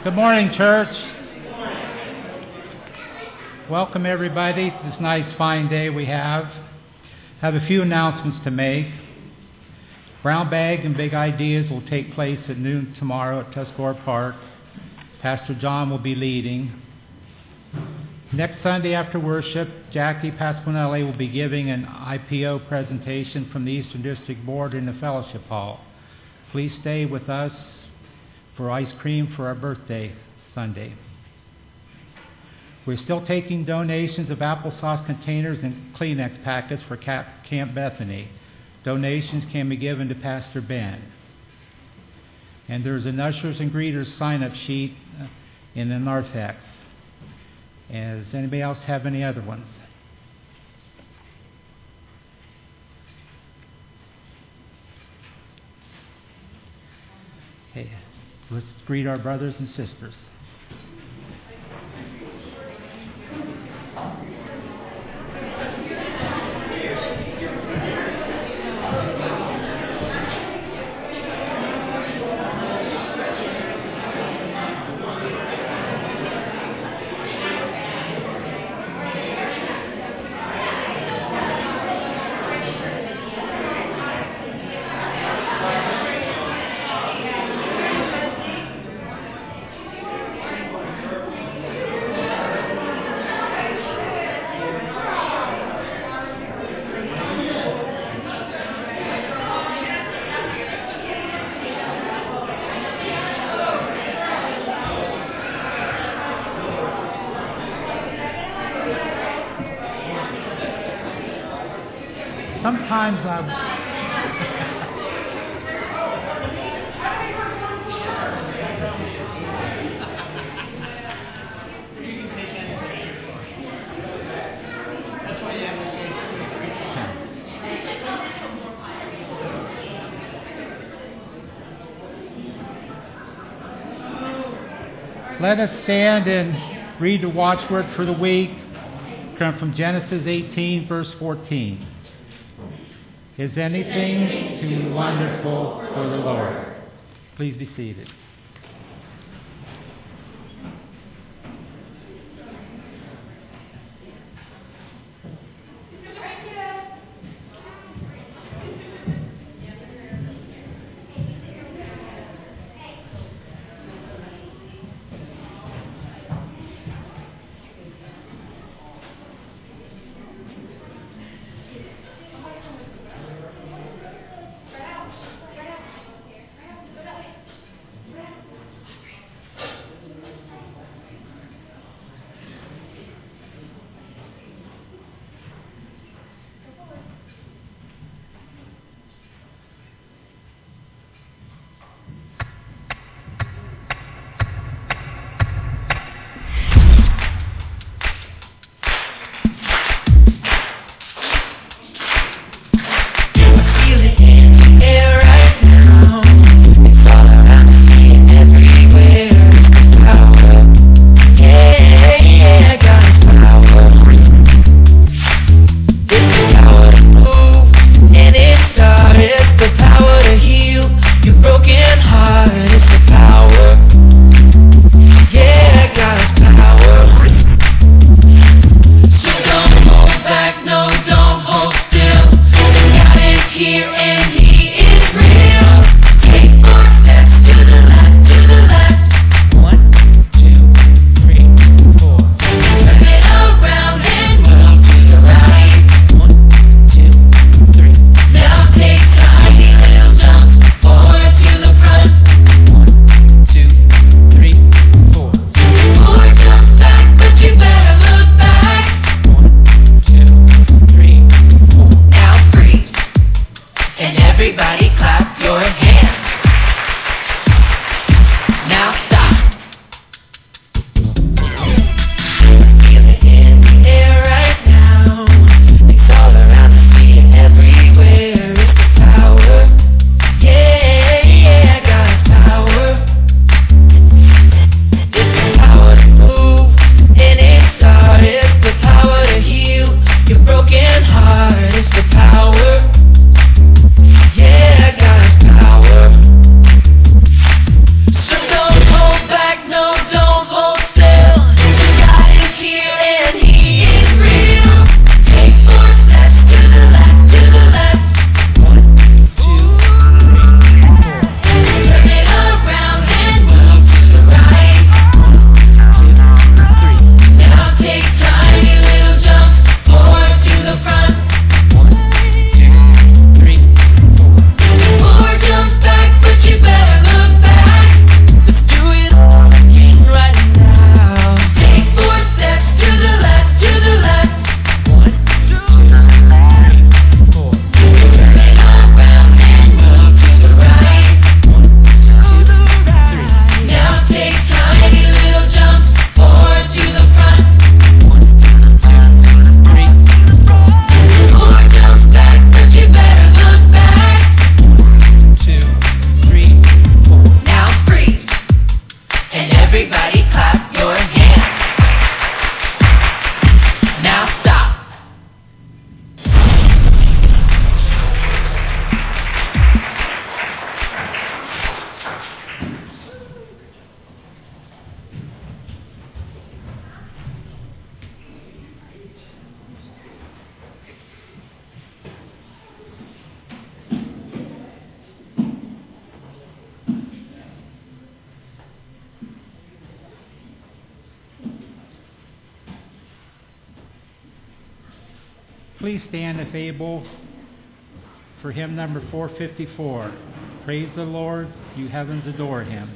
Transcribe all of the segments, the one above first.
Good morning, church. Welcome, everybody, to this nice, fine day we have. I have a few announcements to make. Brown Bag and Big Ideas will take place at noon tomorrow at Tuscarora Park. Pastor John will be leading. Next Sunday after worship, Jackie Pasquinelli will be giving an IPO presentation from the Eastern District Board in the Fellowship Hall. Please stay with us for ice cream for our birthday Sunday. We're still taking donations of applesauce containers and Kleenex packets for Camp Bethany. Donations can be given to Pastor Ben. And there's an ushers and greeters sign-up sheet in the narthex. And does anybody else have any other ones? Okay, let's greet our brothers and sisters. Sometimes let us stand and read the watchword for the week. Come from Genesis 18, verse 14. Is anything too wonderful for the Lord? Please be seated. please stand if able for hymn number 454? Praise the Lord, you heavens adore him.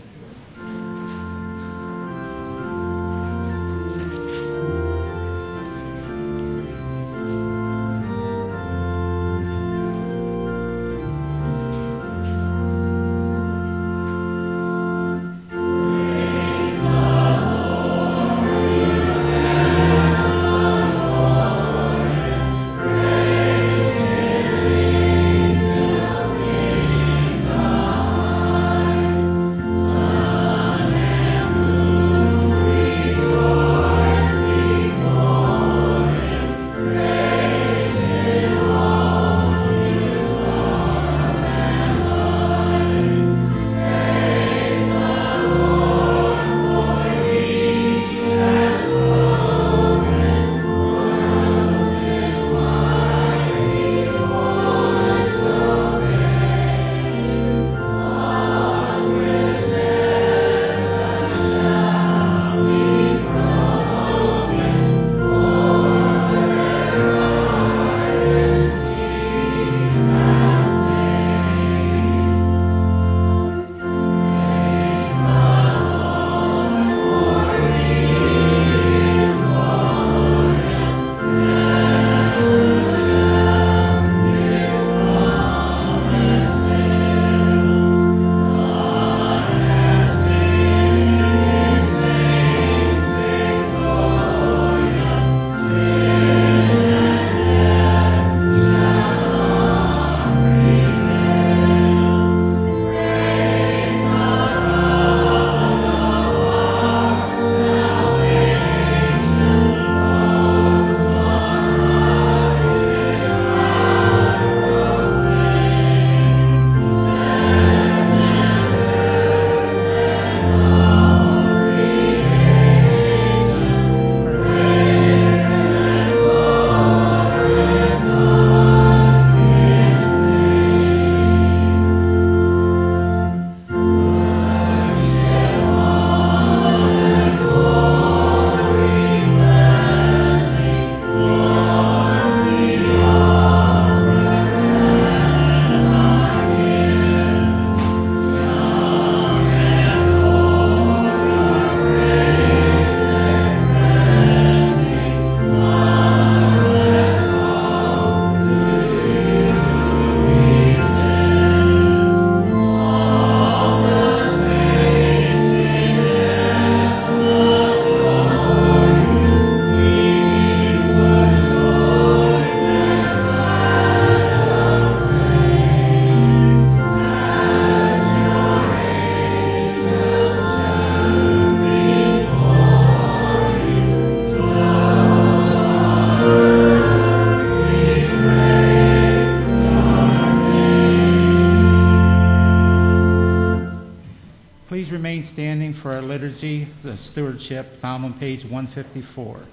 The stewardship, found on page 154.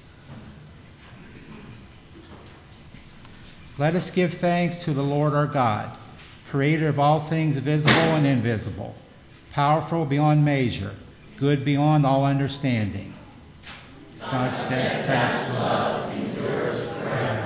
Let us give thanks to the Lord our God, creator of all things visible and invisible, powerful beyond measure, good beyond all understanding. God's steadfast love endures forever.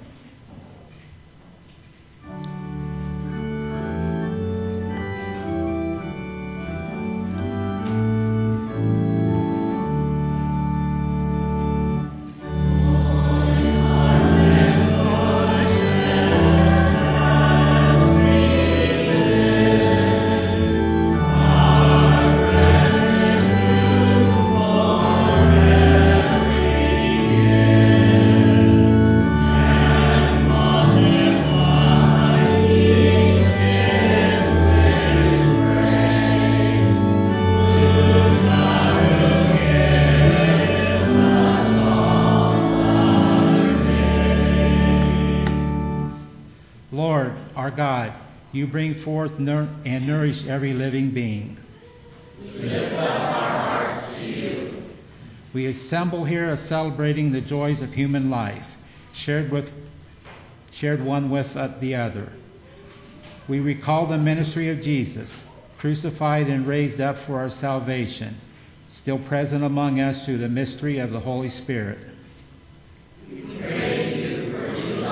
You bring forth and nourish every living being. We lift up our hearts to you. We assemble here celebrating the joys of human life, shared one with the other. We recall the ministry of Jesus, crucified and raised up for our salvation, still present among us through the mystery of the Holy Spirit. We praise you for new life.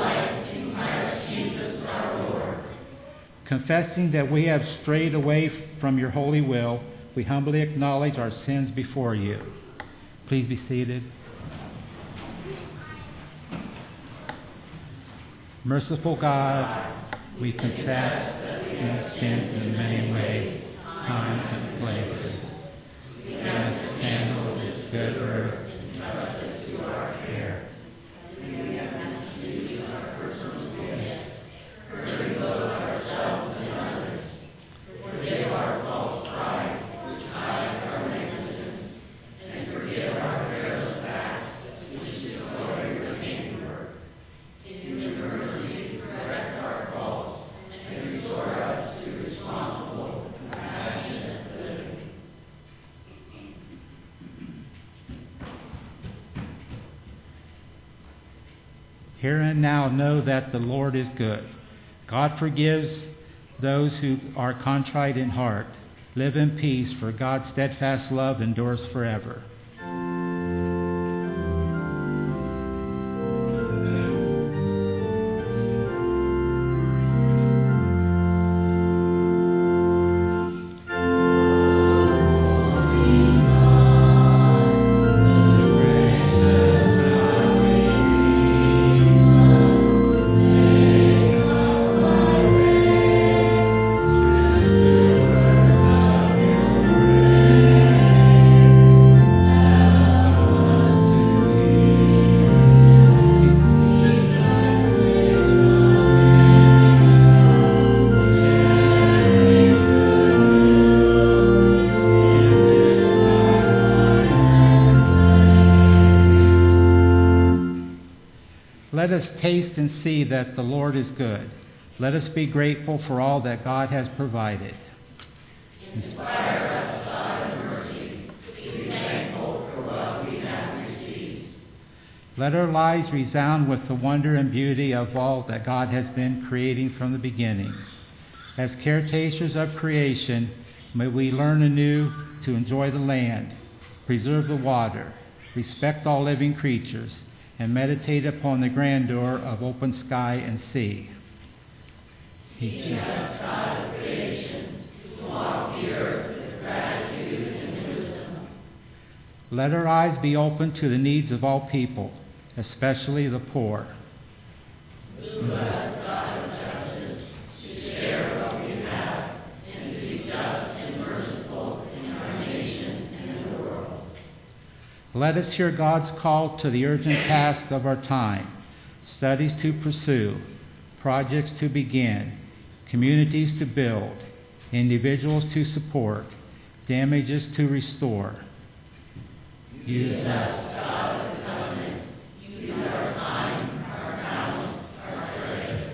Confessing that we have strayed away from your holy will, we humbly acknowledge our sins before you. Please be seated. Merciful God, we confess that we have sinned in many ways, times, and places. We have mishandled this good earth and trusted to our care. We have misused our personal gifts, hurting both ourselves and others. Forgive our false pride, which hides our negligence, and forgive our careless acts, which destroy your handiwork. In your mercy, correct our faults, and restore us to responsible, compassionate living. Here and now know that the Lord is good. God forgives those who are contrite in heart. Live in peace, for God's steadfast love endures forever. Let us taste and see that the Lord is good. Let us be grateful for all that God has provided. Inspire us, God of mercy, to be thankful for what we have received. Let our lives resound with the wonder and beauty of all that God has been creating from the beginning. As caretakers of creation, may we learn anew to enjoy the land, preserve the water, respect all living creatures, and meditate upon the grandeur of open sky and sea. Teach us, God of creation, to walk the earth with gratitude and wisdom. Let our eyes be open to the needs of all people, especially the poor. Move us, God of justice, to share what we have and to be just and merciful in our nation and the world. Let us hear God's call to the urgent task of our time, studies to pursue, projects to begin, communities to build, individuals to support, damages to restore. Use us, God of the covenant. Use our time, our talent, our treasure.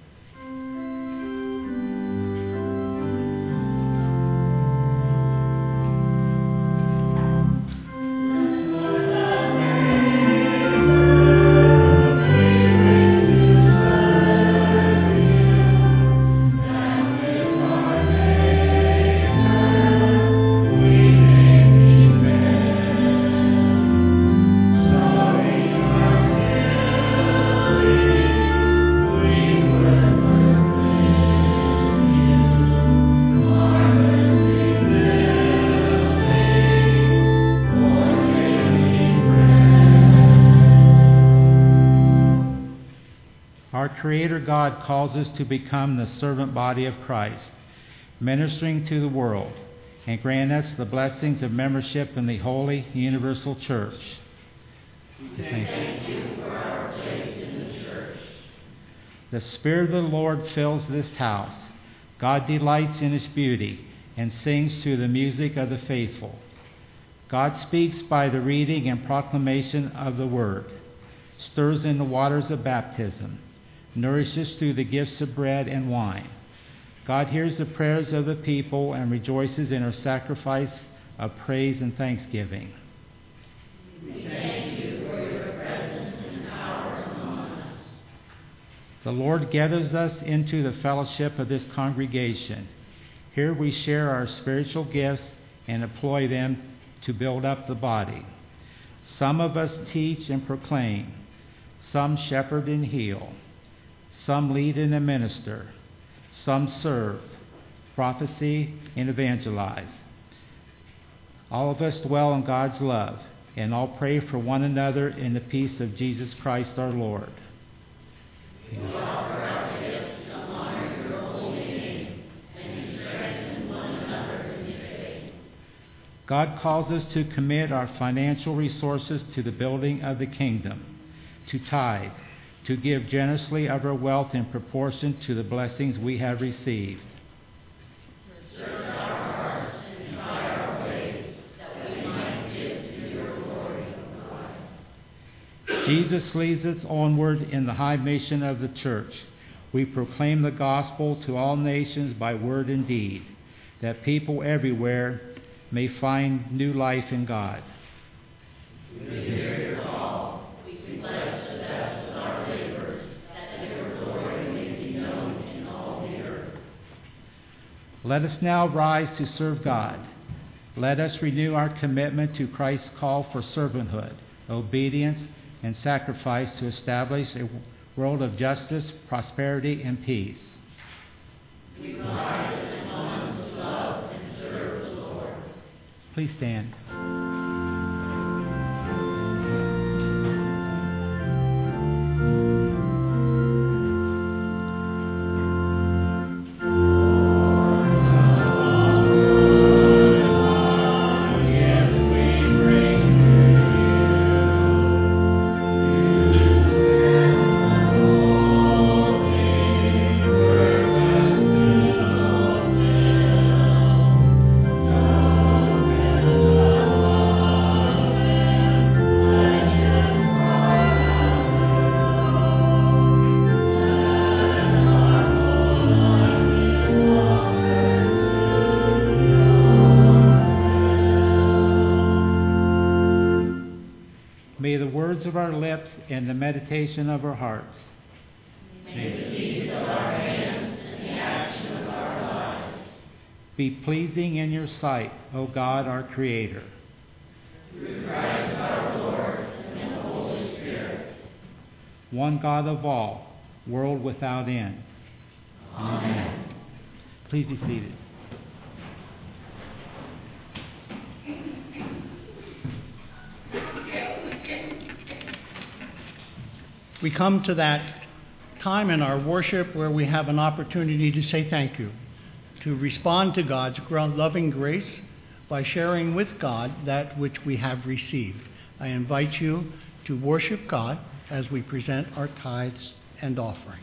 Our Creator God calls us to become the servant body of Christ, ministering to the world, and grant us the blessings of membership in the Holy Universal Church. We thank you for our place in the church. The Spirit of the Lord fills this house. God delights in its beauty and sings to the music of the faithful. God speaks by the reading and proclamation of the Word, stirs in the waters of baptism, nourishes through the gifts of bread and wine. God hears the prayers of the people and rejoices in our sacrifice of praise and thanksgiving. We thank you for your presence and power among us. The Lord gathers us into the fellowship of this congregation. Here we share our spiritual gifts and employ them to build up the body. Some of us teach and proclaim. Some shepherd and heal. Some lead and administer. Some serve, prophecy, and evangelize. All of us dwell in God's love, and all pray for one another in the peace of Jesus Christ our Lord. God calls us to commit our financial resources to the building of the kingdom, to tithe, to give generously of our wealth in proportion to the blessings we have received. Jesus leads us onward in the high mission of the church. We proclaim the gospel to all nations by word and deed, that people everywhere may find new life in God. We hear your call. We pledge the best of our labors, that your glory may be known in all the earth. Let us now rise to serve God. Let us renew our commitment to Christ's call for servanthood, obedience, and sacrifice to establish a world of justice, prosperity, and peace. We rise as one to love and serve the Lord. Please stand. May the words of our lips and the meditation of our hearts, may the deeds of our hands and the action of our lives be pleasing in your sight, O God, our Creator. Through Christ our Lord and the Holy Spirit. One God of all, world without end. Amen. Please be seated. We come to that time in our worship where we have an opportunity to say thank you, to respond to God's loving grace by sharing with God that which we have received. I invite you to worship God as we present our tithes and offerings.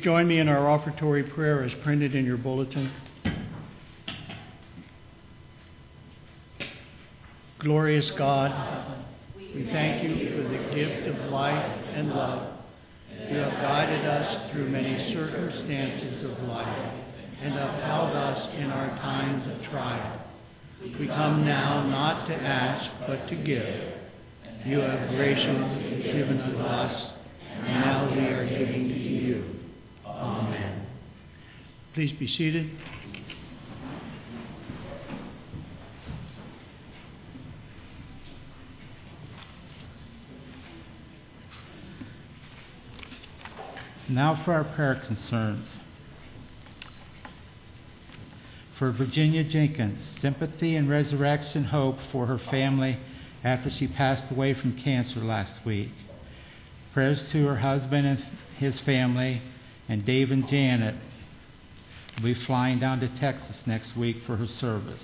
join me in our offertory prayer as printed in your bulletin. Glorious God, we thank you for the gift of life and love. You have guided us through many circumstances of life and upheld us in our times of trial. We come now not to ask, but to give. You have graciously given to us, and now we are giving to you. Amen. Please be seated. Now for our prayer concerns. For Virginia Jenkins, sympathy and resurrection hope for her family after she passed away from cancer last week. Prayers to her husband and his family, and Dave and Janet will be flying down to Texas next week for her service.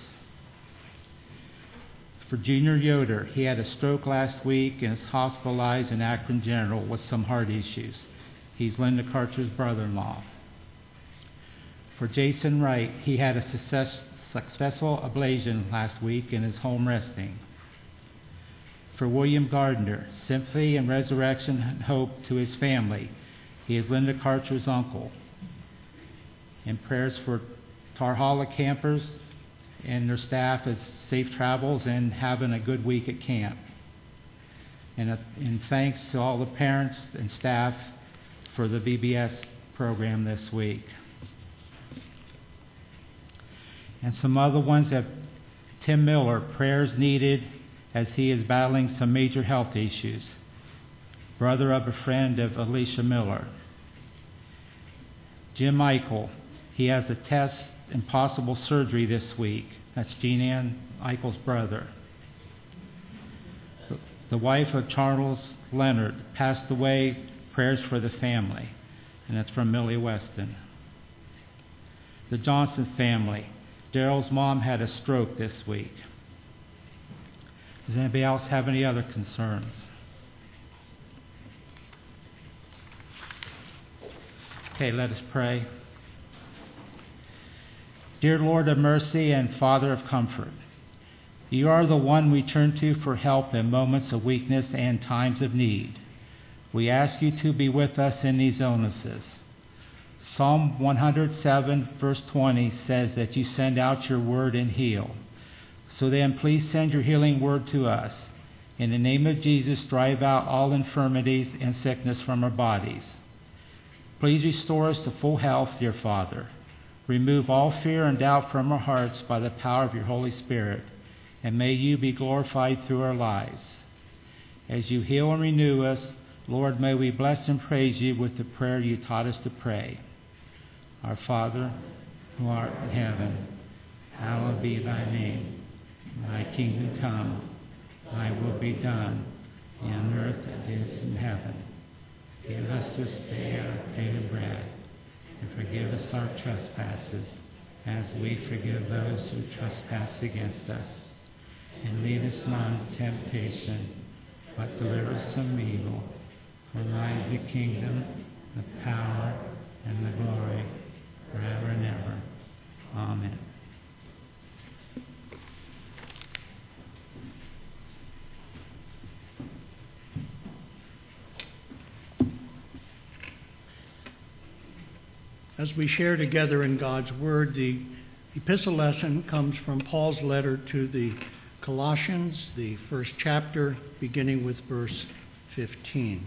For Junior Yoder, he had a stroke last week and is hospitalized in Akron General with some heart issues. He's Linda Karcher's brother-in-law. For Jason Wright, he had a successful ablation last week and is home resting. For William Gardner, sympathy and resurrection and hope to his family. He is Linda Karcher's uncle. And prayers for Tarhalla campers and their staff as safe travels and having a good week at camp. And thanks to all the parents and staff for the VBS program this week. And some other ones have Tim Miller, prayers needed as he is battling some major health issues. Brother of a friend of Alicia Miller. Jim Eichel, he has a test and possible surgery this week. That's Jean Ann Eichel's brother. The wife of Charles Leonard passed away. Prayers for the family. And that's from Millie Weston. The Johnson family. Daryl's mom had a stroke this week. Does anybody else have any other concerns? Okay, let us pray. Dear Lord of mercy and Father of comfort, you are the one we turn to for help in moments of weakness and times of need. We ask you to be with us in these illnesses. Psalm 107, verse 20 says that you send out your word and heal. So then, please send your healing word to us. In the name of Jesus, drive out all infirmities and sickness from our bodies. Please restore us to full health, dear Father. Remove all fear and doubt from our hearts by the power of your Holy Spirit, and may you be glorified through our lives. As you heal and renew us, Lord, may we bless and praise you with the prayer you taught us to pray. Our Father, who art in heaven, hallowed be thy name. Thy kingdom come, thy will be done, in earth as it is in heaven. Give us this day our daily bread, and forgive us our trespasses, as we forgive those who trespass against us. And lead us not into temptation, but deliver us from evil. For thine is the kingdom, the power, and the glory, forever and ever. Amen. As we share together in God's Word, the epistle lesson comes from Paul's letter to the Colossians, the first chapter, beginning with verse 15.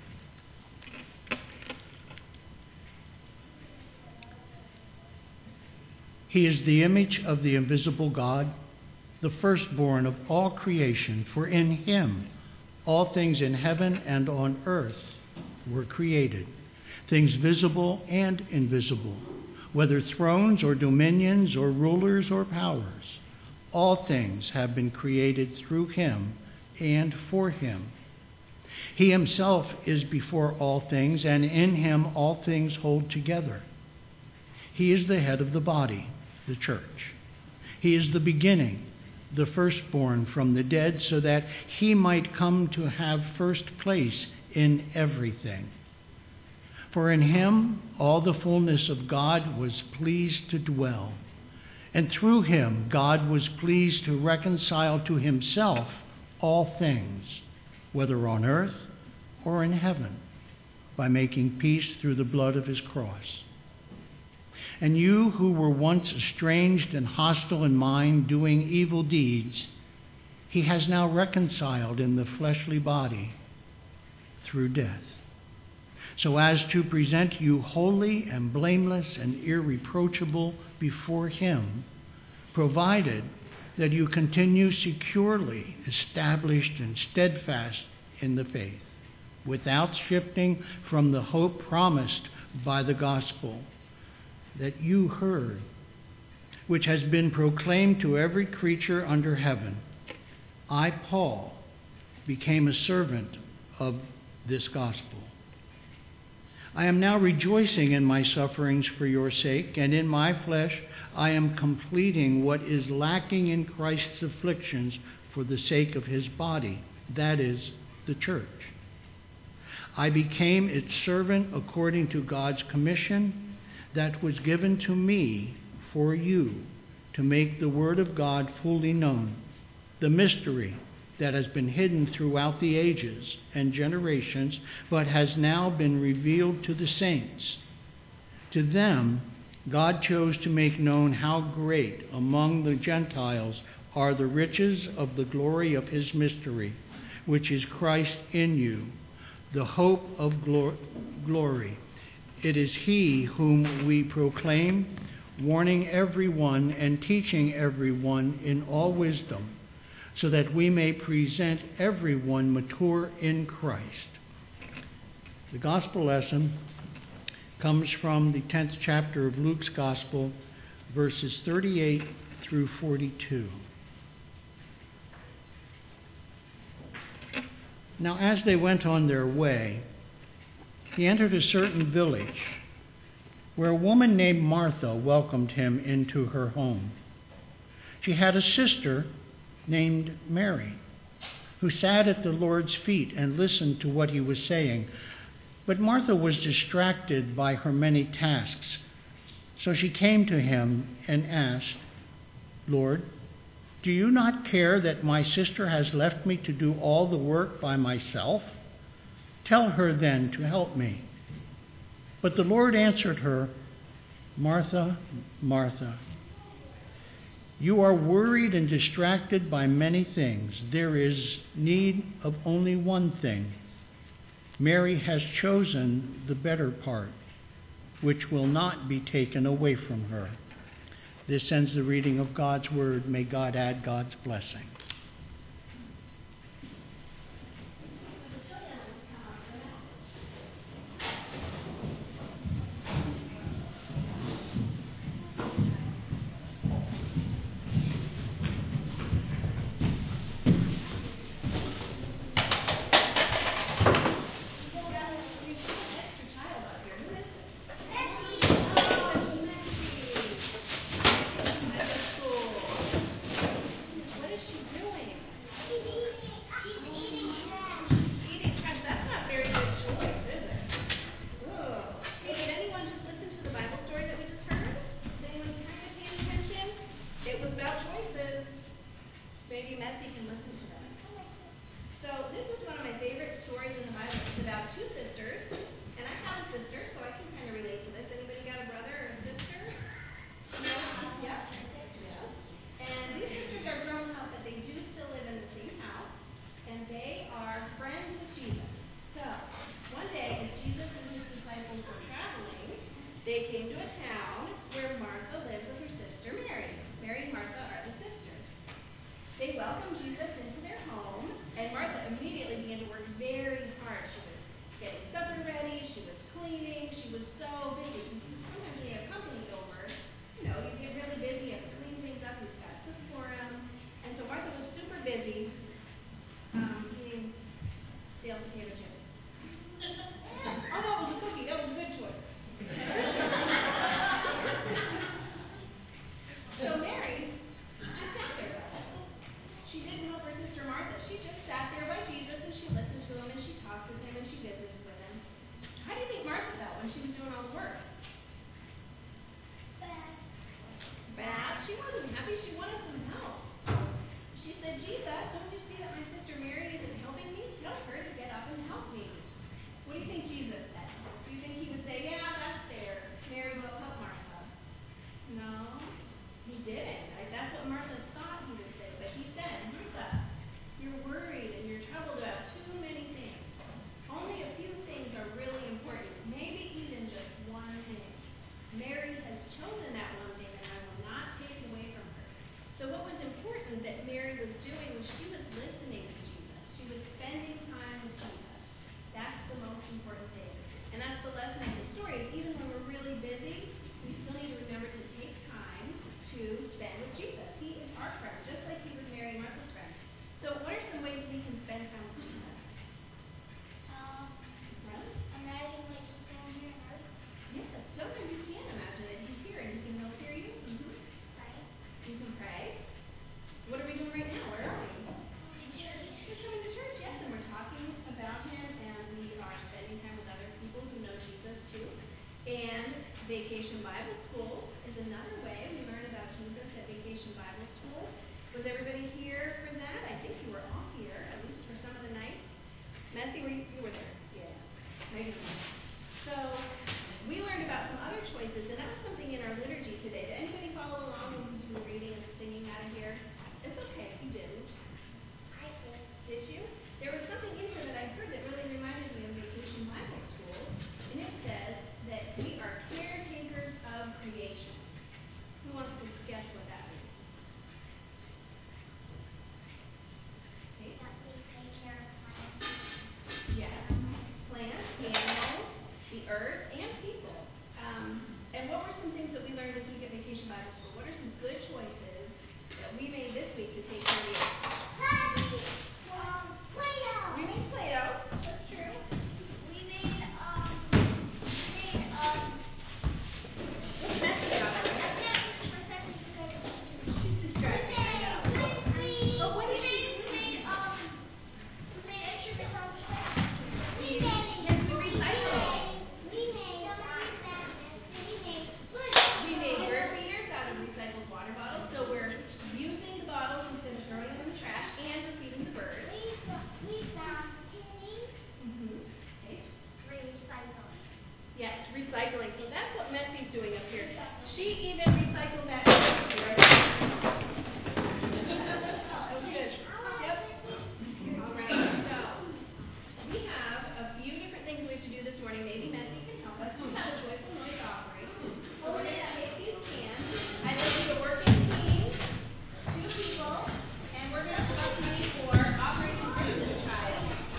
He is the image of the invisible God, the firstborn of all creation, for in him all things in heaven and on earth were created, things visible and invisible, whether thrones or dominions or rulers or powers. All things have been created through him and for him. He himself is before all things, and in him all things hold together. He is the head of the body, the church. He is the beginning, the firstborn from the dead, so that he might come to have first place in everything. For in him all the fullness of God was pleased to dwell, and through him God was pleased to reconcile to himself all things, whether on earth or in heaven, by making peace through the blood of his cross. And you who were once estranged and hostile in mind, doing evil deeds, he has now reconciled in the fleshly body through death, so as to present you holy and blameless and irreproachable before him, provided that you continue securely established and steadfast in the faith, without shifting from the hope promised by the gospel that you heard, which has been proclaimed to every creature under heaven. I, Paul, became a servant of this gospel. I am now rejoicing in my sufferings for your sake, and in my flesh I am completing what is lacking in Christ's afflictions for the sake of his body, that is, the church. I became its servant according to God's commission that was given to me for you, to make the word of God fully known, the mystery that has been hidden throughout the ages and generations, but has now been revealed to the saints. To them, God chose to make known how great among the Gentiles are the riches of the glory of his mystery, which is Christ in you, the hope of glory. It is he whom we proclaim, warning everyone and teaching everyone in all wisdom, so that we may present everyone mature in Christ. The gospel lesson comes from the 10th chapter of Luke's Gospel, verses 38 through 42. Now, as they went on their way, he entered a certain village where a woman named Martha welcomed him into her home. She had a sister named Mary, who sat at the Lord's feet and listened to what he was saying. But Martha was distracted by her many tasks. So she came to him and asked, "Lord, do you not care that my sister has left me to do all the work by myself? Tell her then to help me." But the Lord answered her, "Martha, Martha, you are worried and distracted by many things. There is need of only one thing. Mary has chosen the better part, which will not be taken away from her." This ends the reading of God's word. May God add God's blessing. They came to a town where Martha lived with her sister Mary. Mary and Martha are the sisters. They welcomed Jesus into their home, and Martha immediately began to work very hard. She was getting supper ready, she was cleaning, she was so busy. Sometimes when you have company over, you get really busy, you have to clean things up, you've got to cook for them. And so Martha was super busy eating stale potato chips. Oh, that was a cookie. That was a good choice. So Mary just sat there. She didn't help her Was everybody here for that? I think you were all here, at least for some of the nights. Messi, you were there? Yeah. Maybe. So we learned about some other choices, and that was something in our liturgy today. Did anybody follow along when we were reading and singing out of here? It's okay if you didn't. I did. Did you? There was something in here that I heard that really reminded me of Vacation Bible School, and it says that we are caretakers of creation. Who wants to guess what that means? Okay. That we take care of plants. Yes. Plants, animals, the earth, and people. And what were some things that we learned this week at Vacation Bible School? What are some good choices that we made this week to take care of the earth? Play-Doh. We made Play-Doh. That's true. We made What's Messi got over there? She's distracted. I know. But what did she do? Yes, we recycled. We made bird feeders out of recycled water bottles, so we're using the bottles instead of throwing them in the trash, and we're feeding the birds. Okay. Yes, recycling. So that's what Messi's doing up here. She even recycled that tissue right there. That was good. Yep. All right. So we have a few different things we have to do this morning. Maybe Messi can help us. We have a joyful noise offering. So we're going to take these cans. I'd like you to work in teams, 2 people, and we're going to start playing for Operation Rescue the Child.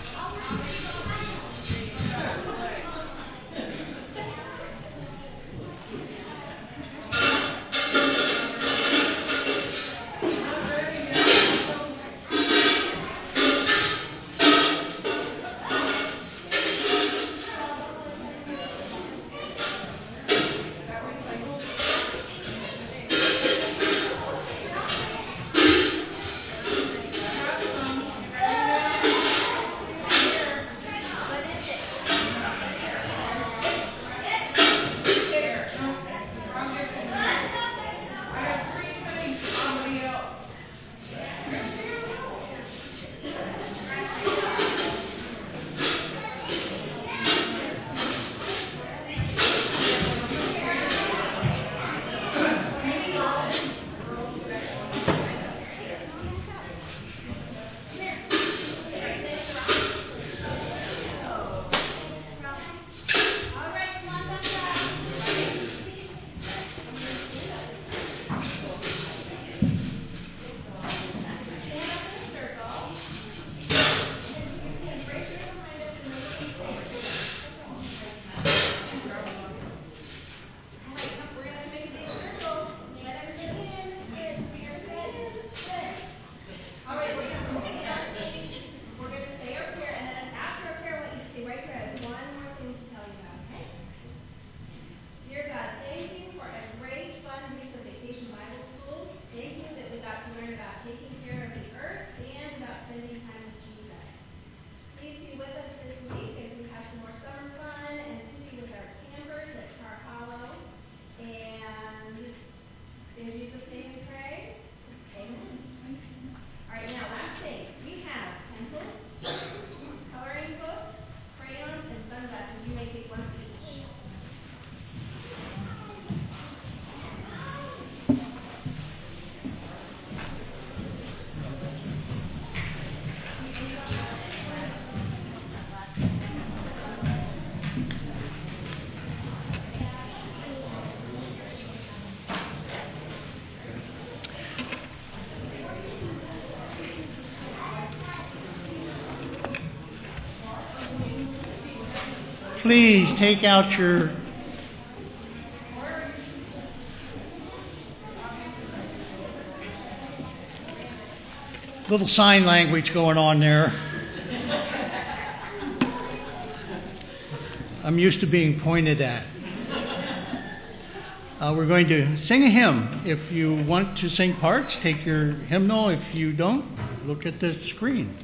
Please take out your little sign language going on there. I'm used to being pointed at. We're going to sing a hymn. If you want to sing parts, take your hymnal. If you don't, look at the screen.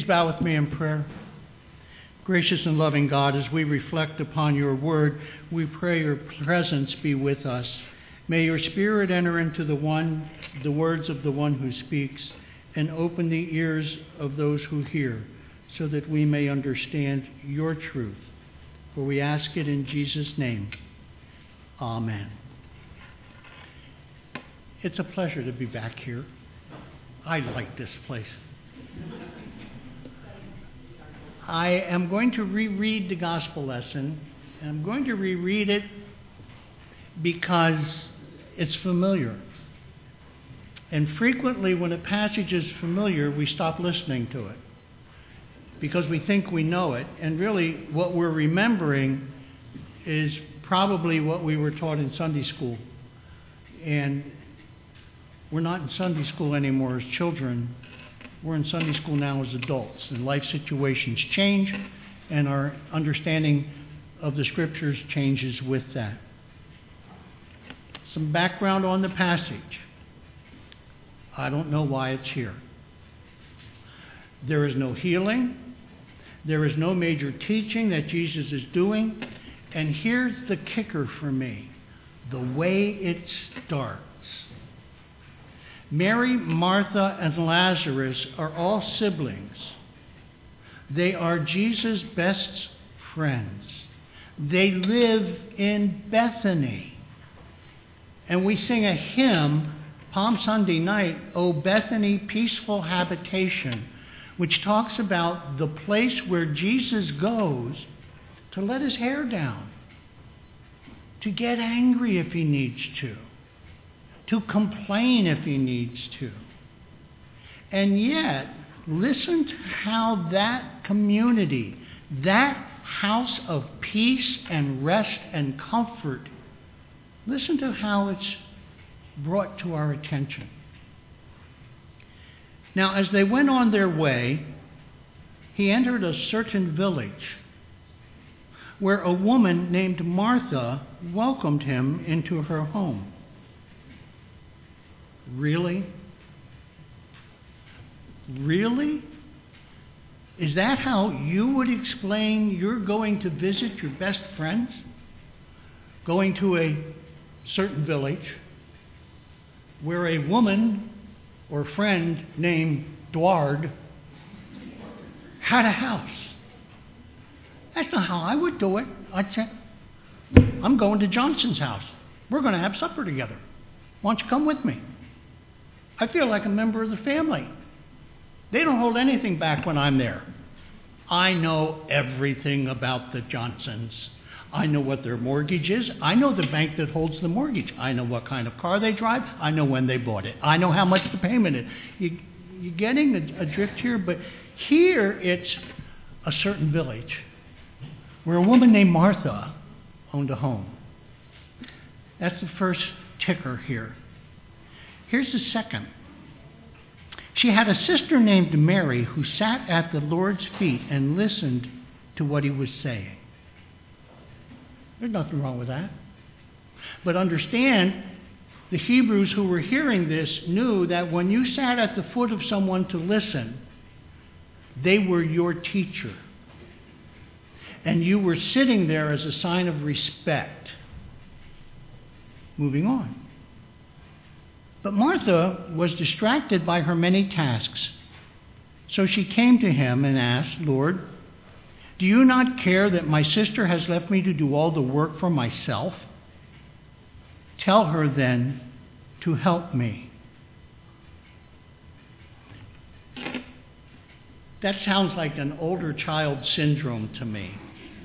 Please bow with me in prayer. Gracious and loving God, as we reflect upon your word, we pray your presence be with us. May your Spirit enter into the words of the one who speaks, and open the ears of those who hear, so that we may understand your truth. For we ask it in Jesus' name. Amen. It's a pleasure to be back here. I like this place. I am going to reread the gospel lesson, and I'm going to reread it because it's familiar. And frequently when a passage is familiar, we stop listening to it because we think we know it, and really what we're remembering is probably what we were taught in Sunday school. And we're not in Sunday school anymore as children. We're in Sunday school now as adults, and life situations change, and our understanding of the scriptures changes with that. Some background on the passage. I don't know why it's here. There is no healing. There is no major teaching that Jesus is doing. And here's the kicker for me, the way it starts. Mary, Martha, and Lazarus are all siblings. They are Jesus' best friends. They live in Bethany. And we sing a hymn, Palm Sunday night, O Bethany, peaceful habitation, which talks about the place where Jesus goes to let his hair down, to get angry if he needs to complain if he needs to. And yet, listen to how that community, that house of peace and rest and comfort, listen to how it's brought to our attention. Now, as they went on their way, he entered a certain village where a woman named Martha welcomed him into her home. Really? Really? Is that how you would explain you're going to visit your best friends? Going to a certain village where a woman or friend named Dward had a house. That's not how I would do it. I'd say, I'm going to Johnson's house. We're going to have supper together. Why don't you come with me? I feel like a member of the family. They don't hold anything back when I'm there. I know everything about the Johnsons. I know what their mortgage is. I know the bank that holds the mortgage. I know what kind of car they drive. I know when they bought it. I know how much the payment is. You're getting a drift here, but here it's a certain village where a woman named Martha owned a home. That's the first ticker here. Here's the second. She had a sister named Mary who sat at the Lord's feet and listened to what he was saying. There's nothing wrong with that. But understand, the Hebrews who were hearing this knew that when you sat at the foot of someone to listen, they were your teacher. And you were sitting there as a sign of respect. Moving on. But Martha was distracted by her many tasks. So she came to him and asked, Lord, do you not care that my sister has left me to do all the work for myself? Tell her then to help me. That sounds like an older child syndrome to me.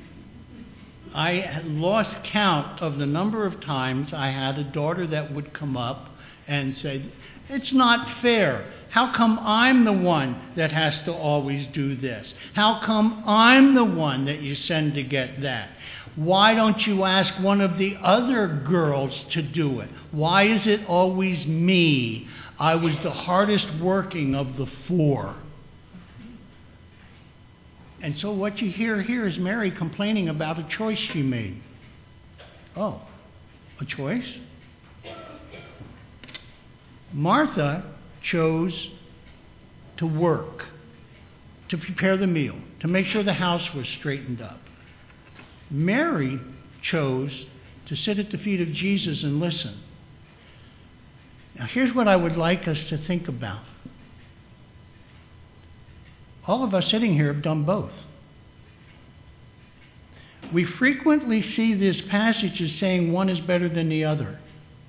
I lost count of the number of times I had a daughter that would come up and say, it's not fair. How come I'm the one that has to always do this? How come I'm the one that you send to get that? Why don't you ask one of the other girls to do it? Why is it always me? I was the hardest working of the four. And so what you hear here is Mary complaining about a choice she made. Oh, a choice? Martha chose to work. to prepare the meal, to make sure the house was straightened up. Mary chose to sit at the feet of Jesus and listen. Now, here's what I would like us to think about. All of us sitting here have done both. We frequently see this passage as saying one is better than the other.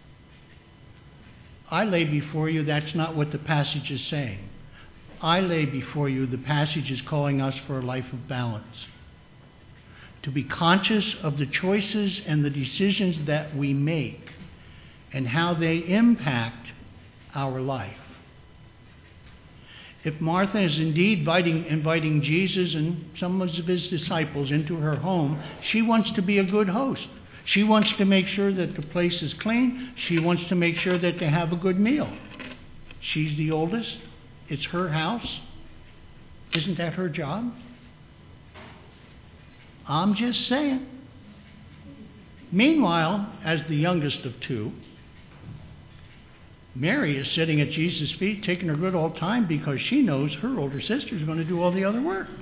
I lay before you that's not what the passage is saying. I lay before you the passage is calling us for a life of balance. To be conscious of the choices and the decisions that we make and how they impact our life. If Martha is indeed inviting Jesus and some of his disciples into her home, she wants to be a good host. She wants to make sure that the place is clean. She wants to make sure that they have a good meal. She's the oldest. It's her house. Isn't that her job? I'm just saying. Meanwhile, as the youngest of two, Mary is sitting at Jesus' feet taking her good old time because she knows her older sister is going to do all the other work.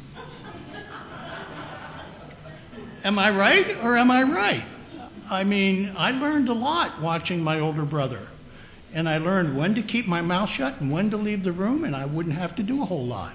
Am I right or am I right? I mean, I learned a lot watching my older brother. And I learned when to keep my mouth shut and when to leave the room, and I wouldn't have to do a whole lot.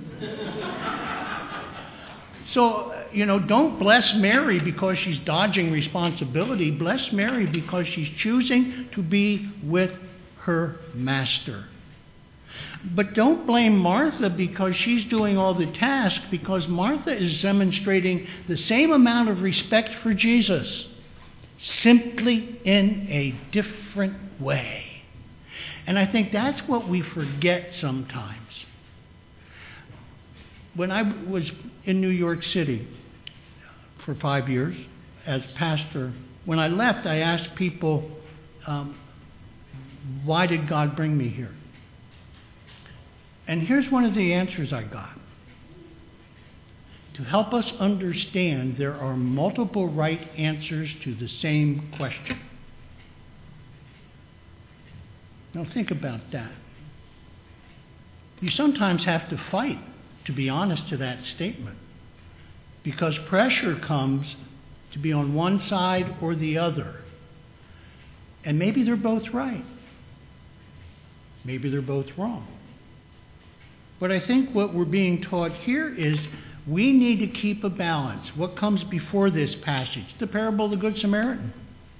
So, don't bless Mary because she's dodging responsibility. Bless Mary because she's choosing to be with her master. But don't blame Martha because she's doing all the tasks, because Martha is demonstrating the same amount of respect for Jesus, simply in a different way. And I think that's what we forget sometimes. When I was in New York City for 5 years as pastor, when I left, I asked people, why did God bring me here? And here's one of the answers I got. To help us understand there are multiple right answers to the same question. Now think about that. You sometimes have to fight, to be honest, to that statement. Because pressure comes to be on one side or the other. And maybe they're both right. Maybe they're both wrong. But I think what we're being taught here is we need to keep a balance. What comes before this passage? The parable of the Good Samaritan.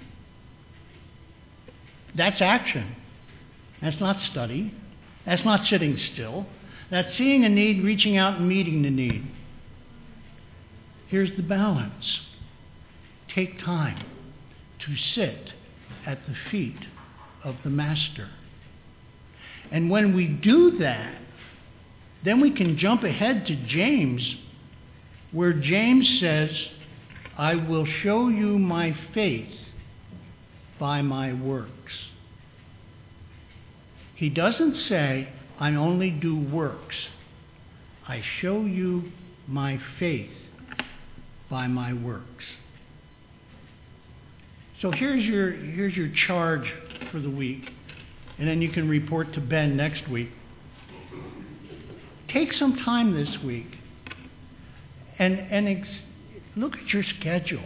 That's action. That's not study. That's not sitting still. That's seeing a need, reaching out and meeting the need. Here's the balance. Take time to sit at the feet of the Master. And when we do that, then we can jump ahead to James, where James says, I will show you my faith by my works. He doesn't say, I only do works. I show you my faith by my works. So here's your charge for the week. And then you can report to Ben next week. Take some time this week and look at your schedule.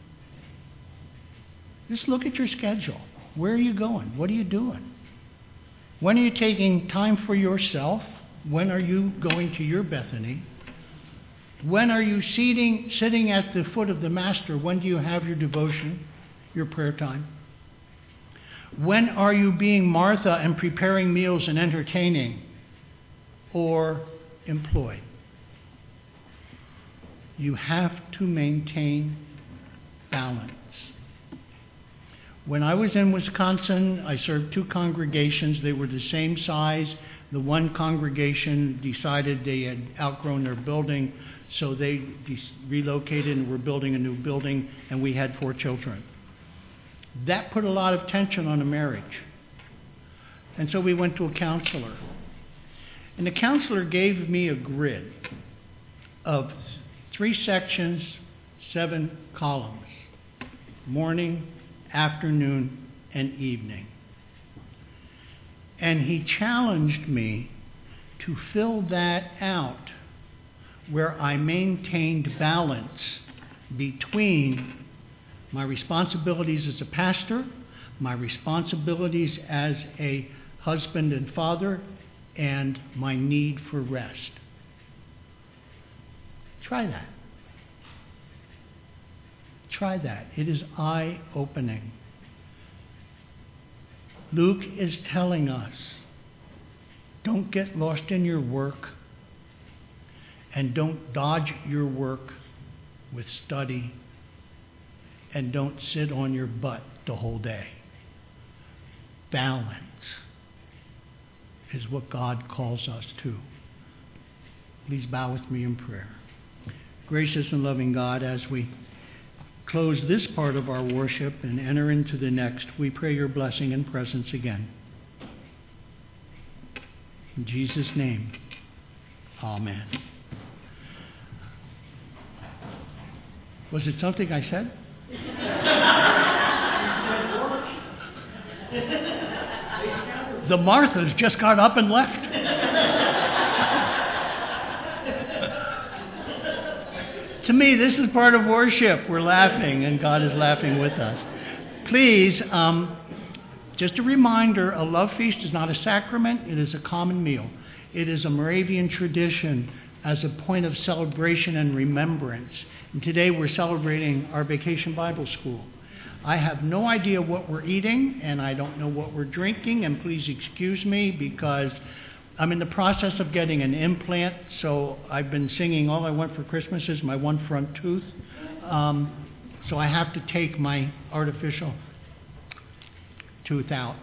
Just look at your schedule. Where are you going? What are you doing? When are you taking time for yourself? When are you going to your Bethany? When are you sitting at the foot of the Master? When do you have your devotion, your prayer time? When are you being Martha and preparing meals and entertaining, or employed? You have to maintain balance. When I was in Wisconsin, I served 2 congregations. They were the same size. The one congregation decided they had outgrown their building, so they relocated and were building a new building, and we had 4 children. That put a lot of tension on a marriage. And so we went to a counselor. And the counselor gave me a grid of 3 sections, 7 columns: morning, afternoon, and evening. And he challenged me to fill that out where I maintained balance between my responsibilities as a pastor, my responsibilities as a husband and father, and my need for rest. Try that. Try that. It is eye-opening. Luke is telling us, don't get lost in your work, and don't dodge your work with study, and don't sit on your butt the whole day. Balance is what God calls us to. Please bow with me in prayer. Gracious and loving God, as we close this part of our worship and enter into the next, we pray your blessing and presence again. In Jesus' name, amen. Was it something I said? The Marthas just got up and left. To me, this is part of worship. We're laughing, and God is laughing with us. Please, just a reminder, a love feast is not a sacrament. It is a common meal. It is a Moravian tradition as a point of celebration and remembrance. And today we're celebrating our Vacation Bible School. I have no idea what we're eating, and I don't know what we're drinking, and please excuse me because I'm in the process of getting an implant, so I've been singing All I Want for Christmas Is My One Front Tooth. So I have to take my artificial tooth out.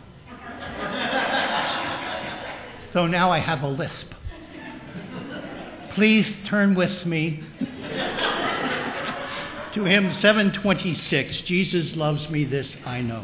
So now I have a lisp. Please turn with me to hymn 726, Jesus Loves Me, This I Know.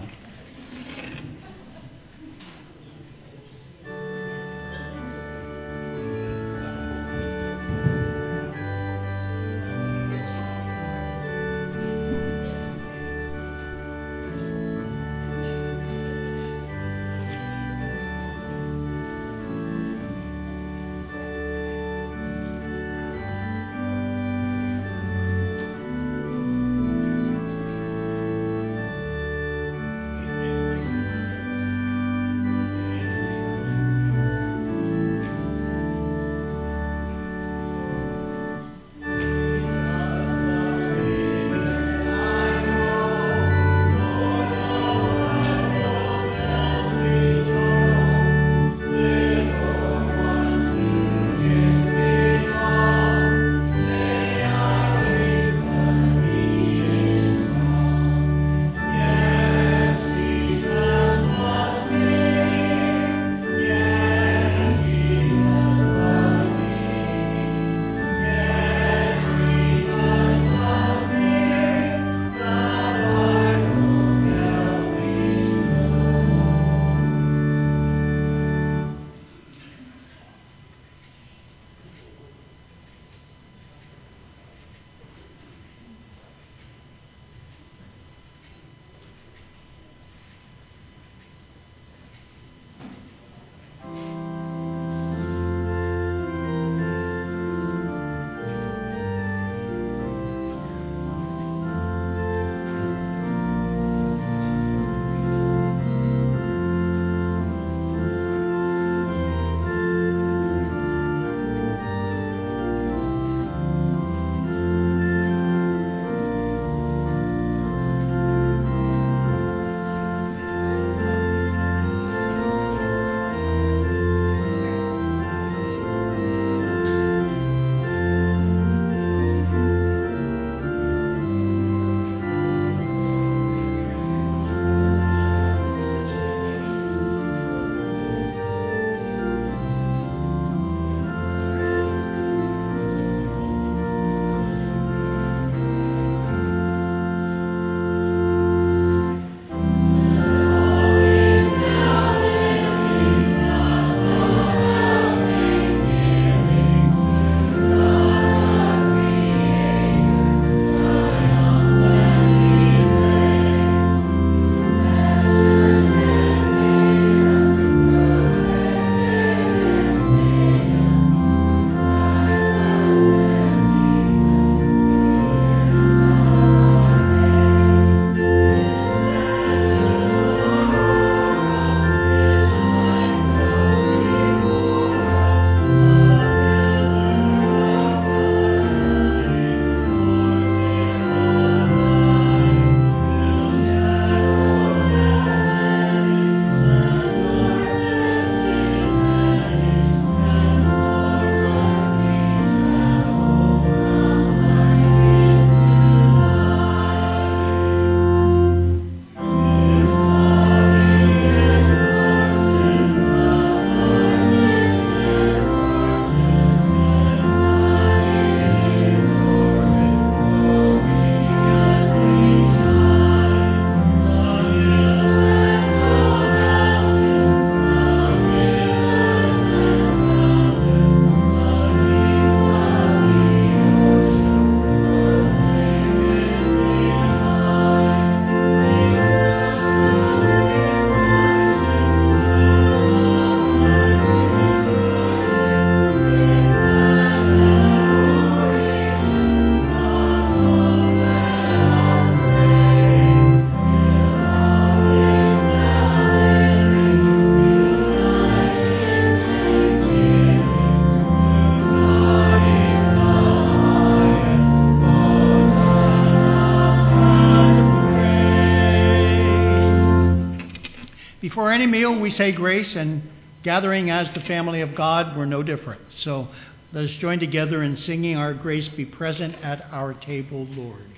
meal, we say grace, and gathering as the family of God, we're no different. So let us join together in singing our grace be present at our table, Lord.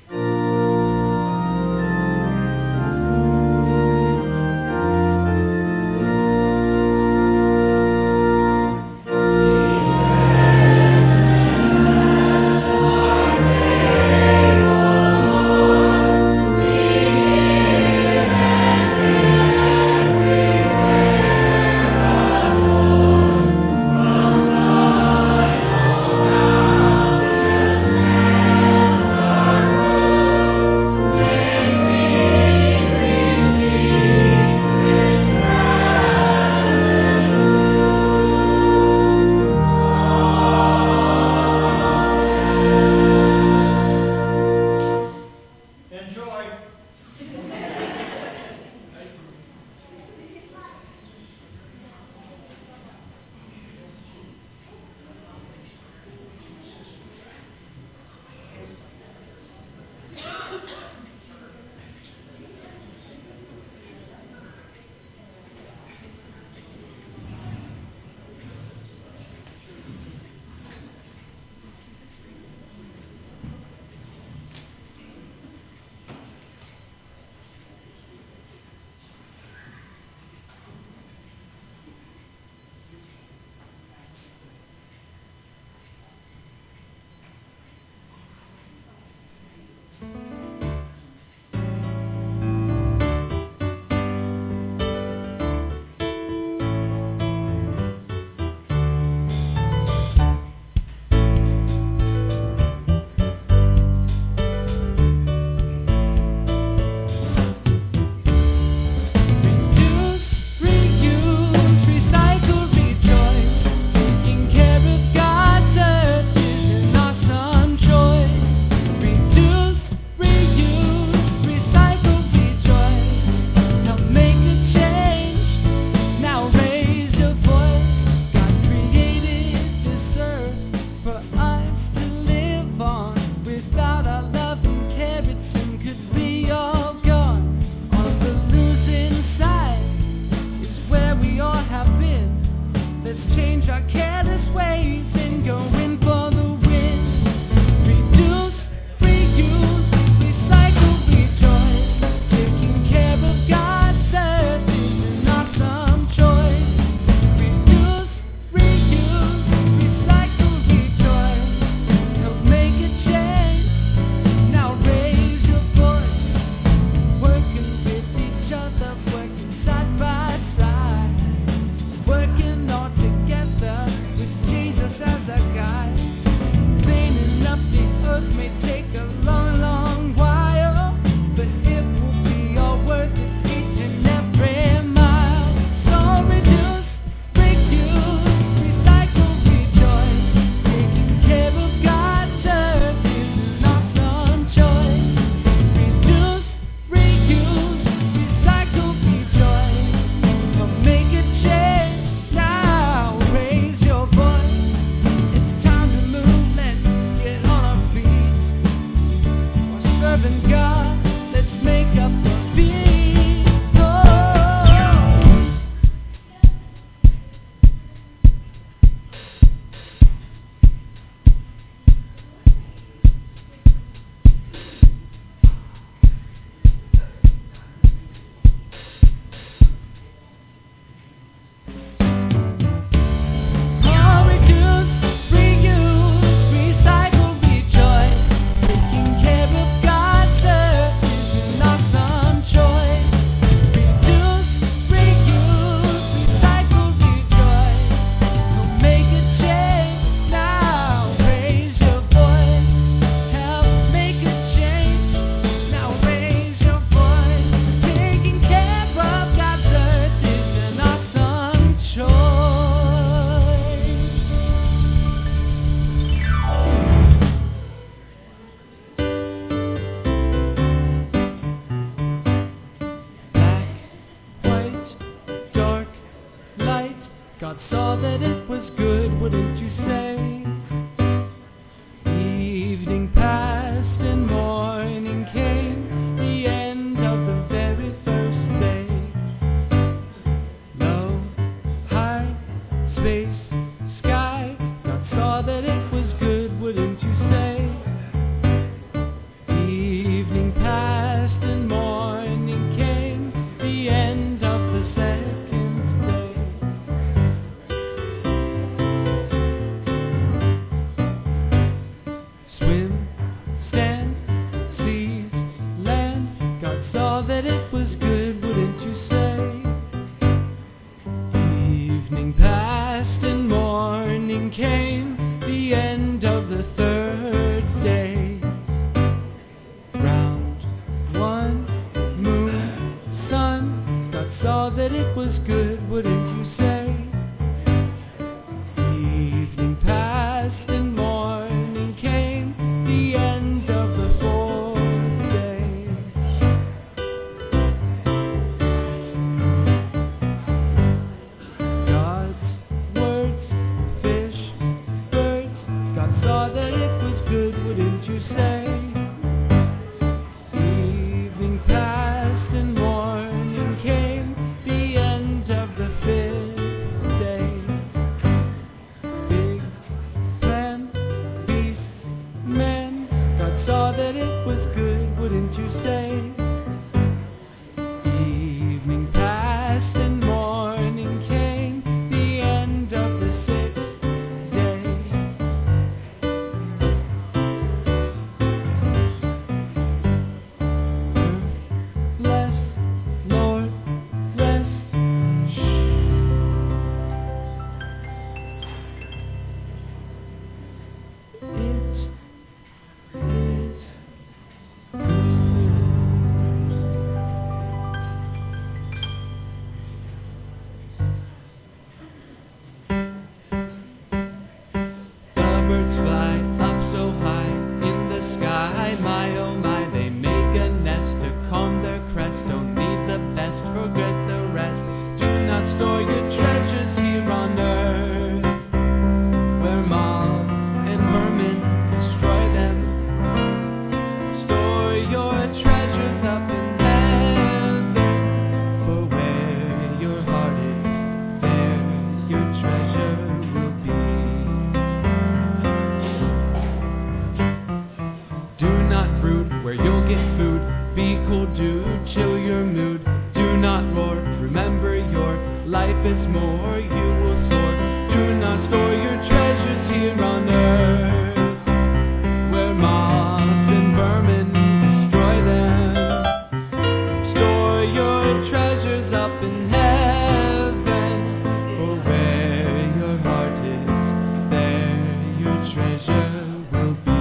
Evening passed and morning came, the end of the third day. Round one, moon, sun, God saw that it was good, wouldn't you say? Evening passed and morning came, the end of the fourth day. God's words, fish, birds, God saw that it was good, wouldn't you say? Evening passed and morning came, the end of the fifth day. Big plan, beast, man, God saw that it was good, wouldn't you say? Evening passed and morning came, the end of the sixth day. Bless, Lord, bless. It is The birds fly up so high in the sky, my oh my, they make a nest to comb their crest. Don't need the best, forget the rest. Do not store your treasures here on earth, where moths and vermin destroy them. Store your treasures up in heaven, for where your heart is, there your treasure will be. Do not brood where you'll get food. Be cool, do chill your mood. Do not roar, remember your life is more. You will soar. Do not store your treasures here on earth, where moths and vermin destroy them. Store your treasures up in heaven, for where your heart is, there your treasure will be.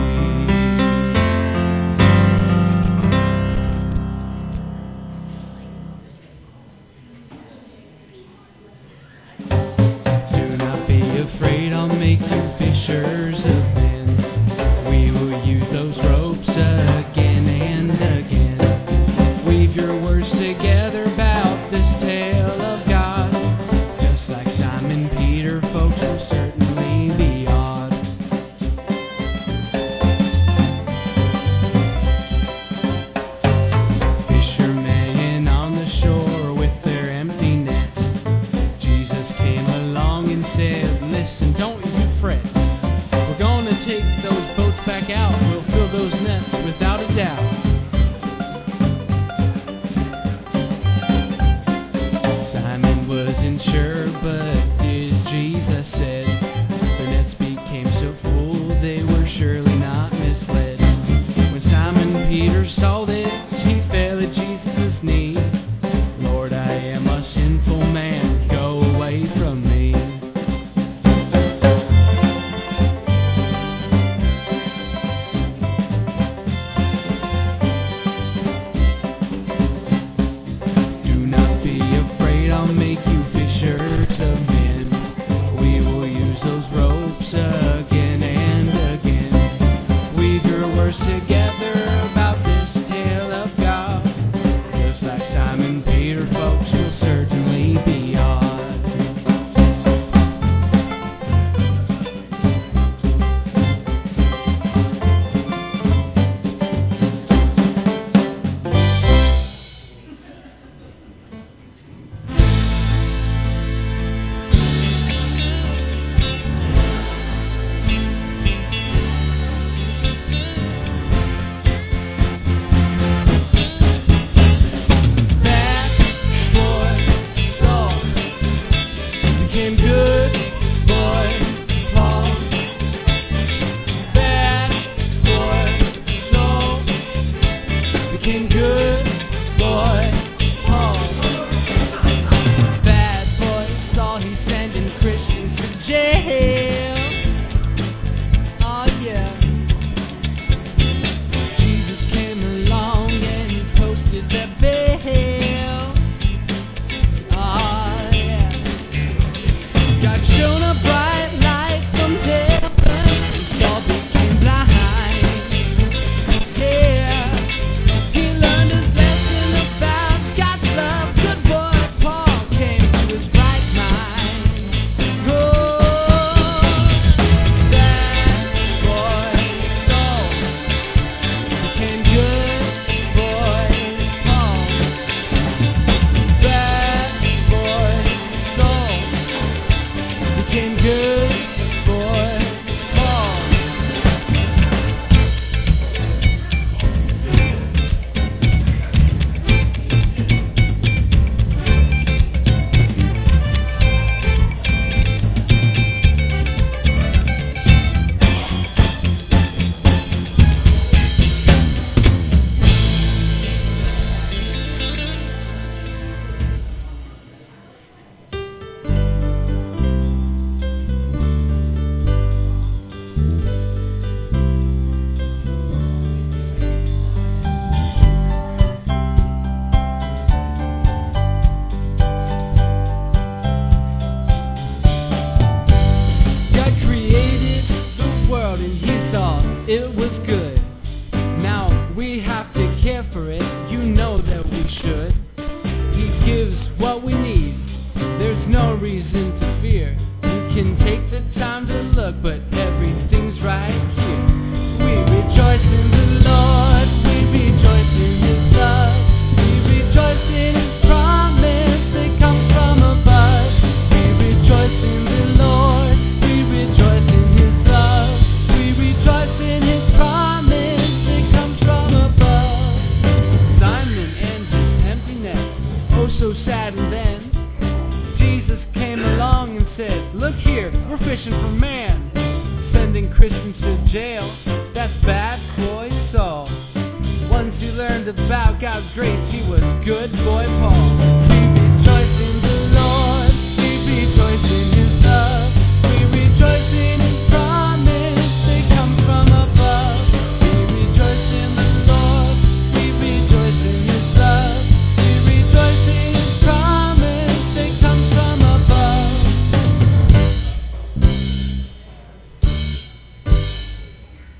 reason to fear. You can take the time to look, but everything's right here. We rejoice in the Lord, we rejoice in His love, we rejoice in His promise that comes from above. We rejoice in the Lord, we rejoice in His love, we rejoice in His promise that comes from above. Simon and his empty net, oh so sad, and then Jesus came along and said, look here, we're fishing for man. Sending Christians to jail, that's bad boy Saul. Once he learned about God's grace, he was good boy Paul. We rejoice in the Lord, we rejoice in His love, we rejoice in His promise that comes from above. We rejoice in the Lord, we rejoice in His love, we rejoice in His promise that comes from above.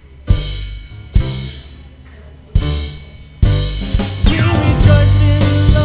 We rejoice in the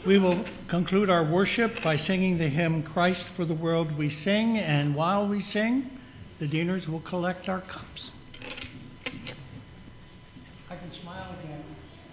We will conclude our worship by singing the hymn, Christ for the World We Sing, and while we sing, the Deaners will collect our cups. I can smile again.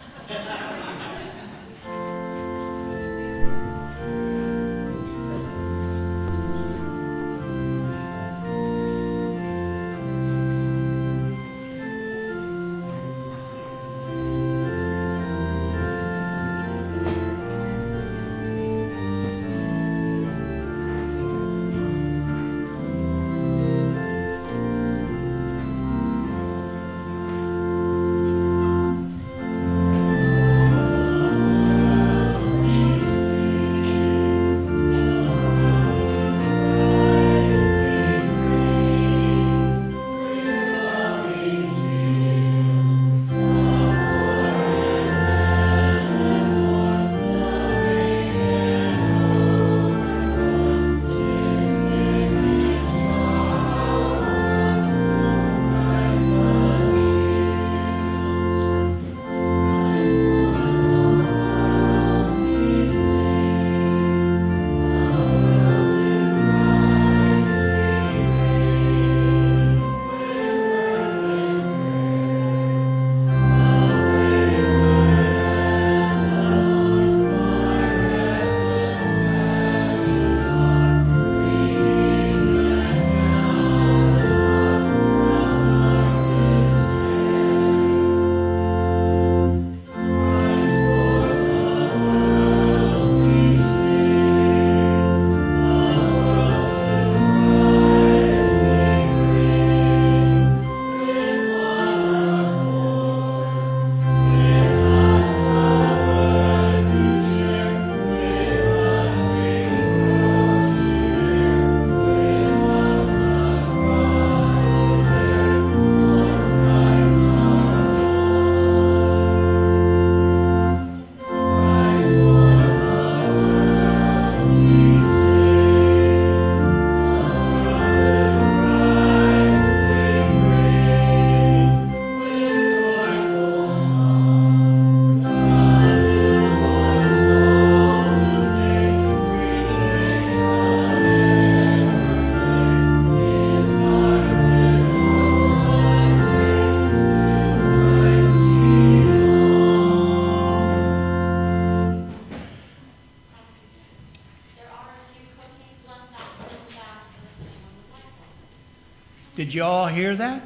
Did you all hear that?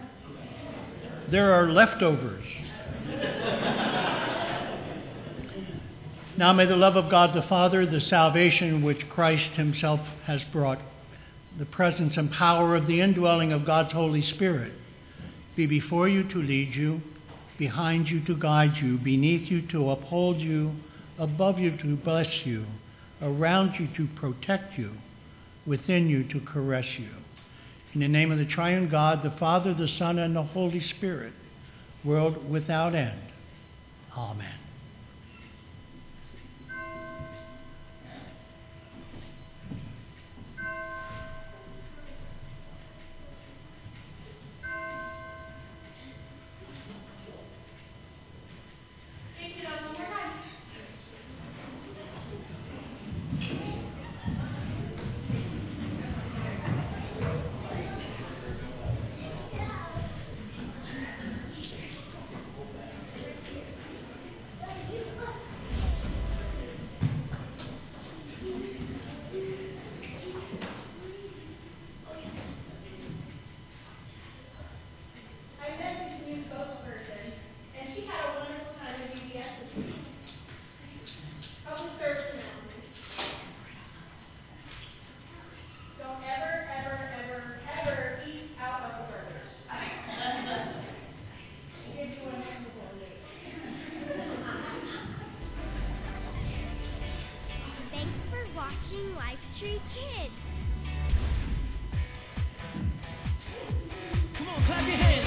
There are leftovers. Now may the love of God the Father, the salvation which Christ himself has brought, the presence and power of the indwelling of God's Holy Spirit, be before you to lead you, behind you to guide you, beneath you to uphold you, above you to bless you, around you to protect you, within you to caress you. In the name of the triune God, the Father, the Son, and the Holy Spirit, world without end. Amen. Watching Lifetree Kids. Come on, clap your hands.